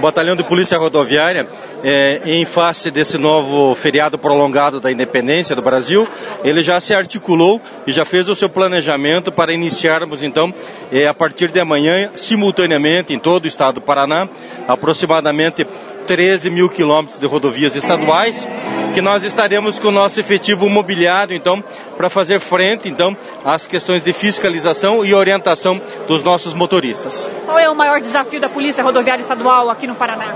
Batalhão de Polícia Rodoviária, em face desse novo feriado prolongado da independência do Brasil, ele já se articulou e já fez o seu planejamento para iniciarmos, então, a partir de amanhã, simultaneamente, em todo o estado do Paraná, aproximadamente 13 mil quilômetros de rodovias estaduais, que nós estaremos com o nosso efetivo mobiliado, então, para fazer frente, então, às questões de fiscalização e orientação dos nossos motoristas. Qual é o maior desafio da Polícia Rodoviária Estadual aqui no Paraná?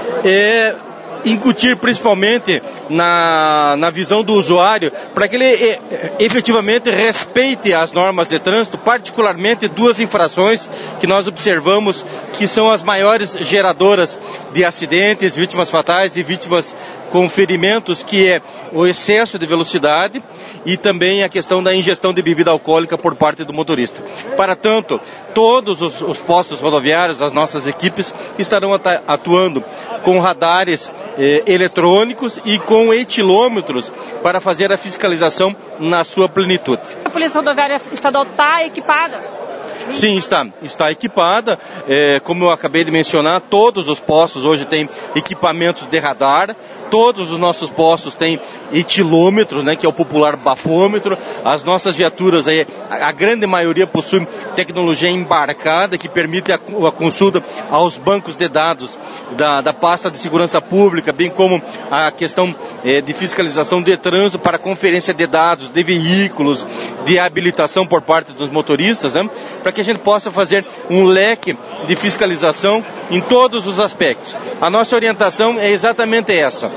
Incutir principalmente na visão do usuário, para que ele efetivamente respeite as normas de trânsito, particularmente duas infrações que nós observamos que são as maiores geradoras de acidentes, vítimas fatais e vítimas com ferimentos, que é o excesso de velocidade e também a questão da ingestão de bebida alcoólica por parte do motorista. Para tanto, todos os postos rodoviários, as nossas equipes, estarão atuando com radares eletrônicos e com etilômetros para fazer a fiscalização na sua plenitude. A Polícia Rodoviária Estadual está equipada? Sim, está equipada. Como eu acabei de mencionar, todos os postos hoje têm equipamentos de radar, todos os nossos postos têm etilômetros, né, que é o popular bafômetro. As nossas viaturas, a grande maioria possui tecnologia embarcada, que permite a consulta aos bancos de dados da pasta de segurança pública, bem como a questão de fiscalização de trânsito para conferência de dados de veículos, de habilitação por parte dos motoristas, né, para que a gente possa fazer um leque de fiscalização em todos os aspectos. A nossa orientação é exatamente essa.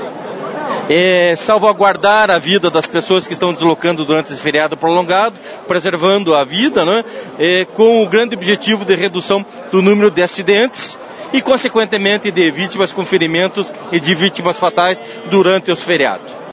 Salvaguardar a vida das pessoas que estão deslocando durante esse feriado prolongado, preservando a vida, né, com o grande objetivo de redução do número de acidentes e, consequentemente, de vítimas com ferimentos e de vítimas fatais durante os feriados.